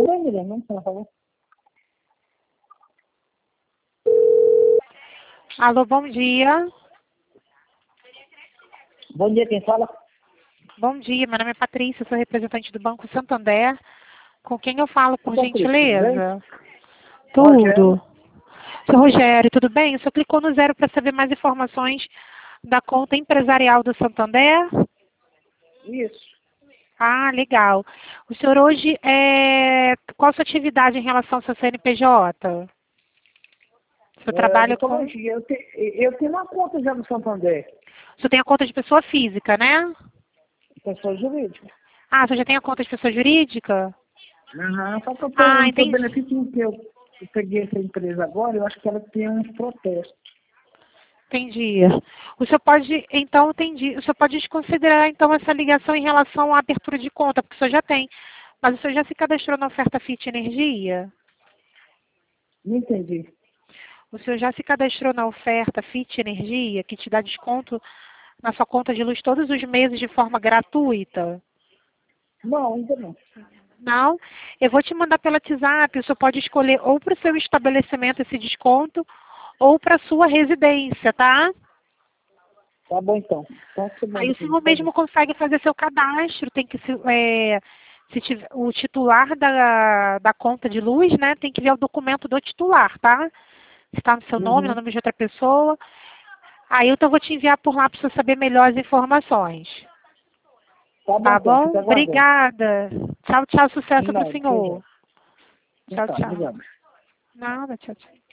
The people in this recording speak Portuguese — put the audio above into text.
bem, Miriam, por favor. Alô, bom dia. Bom dia, quem fala? Bom dia, meu nome é Patrícia, sou representante do Banco Santander. Com quem eu falo, por Patrícia, gentileza? Rogério. Tudo. Seu Rogério, tudo bem? O senhor clicou no 0 para saber mais informações da conta empresarial do Santander? Isso. Ah, legal. O senhor hoje, qual a sua atividade em relação ao seu CNPJ? O senhor trabalha com... Mitologia. Eu tenho uma conta já no Santander. O senhor tem a conta de pessoa física, né? Pessoa jurídica. Ah, o senhor já tem a conta de pessoa jurídica? Aham, só que eu Ah, tenho entendi. benefício que eu peguei essa empresa agora, eu acho que ela tem uns protestos. Entendi. O senhor pode, então, entendi. O senhor pode desconsiderar, então, essa ligação em relação à abertura de conta, porque o senhor já tem. Mas o senhor já se cadastrou na oferta Fit Energia? Não entendi. O senhor já se cadastrou na oferta Fit Energia, que te dá desconto na sua conta de luz todos os meses de forma gratuita? Não, ainda não. Não? Eu vou te mandar pela WhatsApp. O senhor pode escolher ou para o seu estabelecimento esse desconto ou para a sua residência, tá? Tá bom, então. Então, você Aí manda o pra mim, senhor por favor. mesmo consegue fazer seu cadastro, tem que se tiver, o titular da conta de luz, né, tem que ver o documento do titular, tá? Se está no seu nome, no Uhum. nome de outra pessoa. Aí eu vou te enviar por lá para você saber melhor as informações. Tá bom, Tá então. bom? Fica aguardando. Obrigada. Tchau, tchau, sucesso para o Não, seja. senhor. Tchau, Tá, tchau. obrigado. Nada, tchau, tchau.